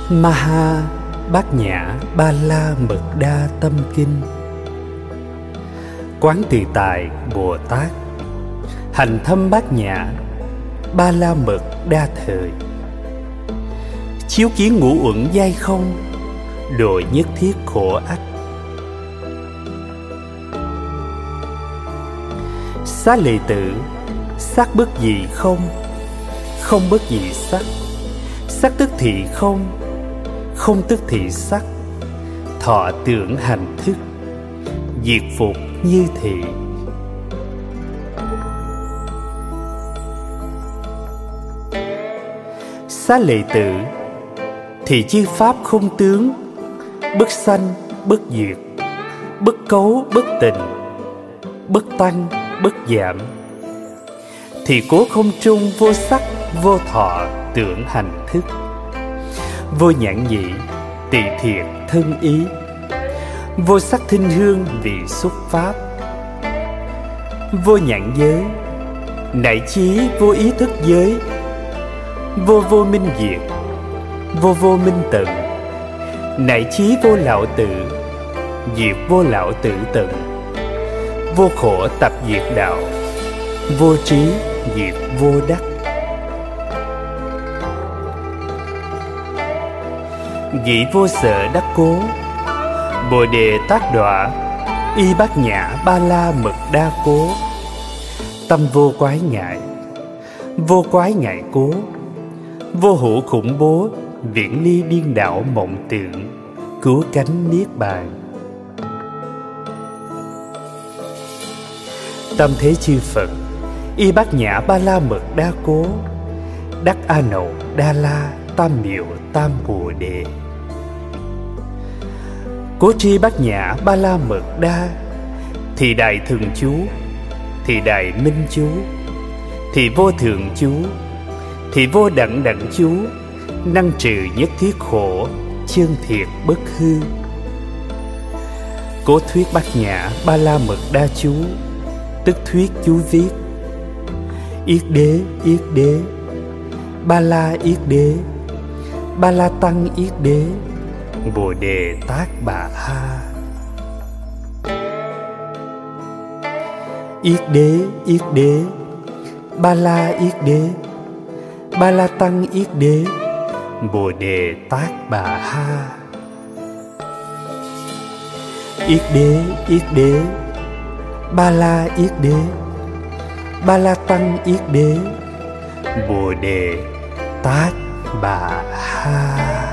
Maha Bát Nhã Ba La Mật Đa Tâm Kinh. Quán Tự Tại Bồ Tát hành thâm Bát Nhã Ba La Mật Đa Thời, chiếu kiến ngũ uẩn giai không, độ nhất thiết khổ ách. Xá lợi tử, sắc bất dị không, không bất dị sắc, sắc tức thị không, không tức thị sắc, thọ tưởng hành thức, diệt phục như thị. Xá lợi tử, thì chư pháp không tướng, bất sanh, bất diệt, bất cấu, bất tịnh, bất tăng, bất giảm, thì cố không trung vô sắc, vô thọ, tưởng hành thức, vô nhãn nhĩ, tỳ thiệt, thân ý, vô sắc thinh hương vị xúc pháp, vô nhãn giới, nại chí vô ý thức giới, vô vô minh diệt, vô vô minh tận, nại chí vô lão tử, diệt vô lão tử tận, vô khổ tập diệt đạo, vô trí diệt vô đắc. Vị vô sợ đắc cố, Bồ đề tác đọa, y bát nhã ba la mật đa cố, tâm vô quái ngại cố, vô hữu khủng bố, viễn ly điên đảo mộng tưởng, cứu cánh niết bàn. Tâm thế chư Phật, y bát nhã ba la mật đa cố, đắc a nậu đa la tam miệu tam bồ đề. Cố tri bát nhã ba la mật đa, thì đại thường chú, thì đại minh chú, thì vô thượng chú, thì vô đẳng đẳng chú, năng trừ nhất thiết khổ, chân thiệt bất hư. Cố thuyết bát nhã ba la mật đa chú, tức thuyết chú viết: yết đế, ba la yết đế, ba la tăng yết đế, bồ đề tác bà ha. Yết đế, ba la yết đế, ba la tăng yết đế, bồ đề tác bà ha. Yết đế, ba la yết đế, ba la tăng yết đế, bồ đề tác bà ha.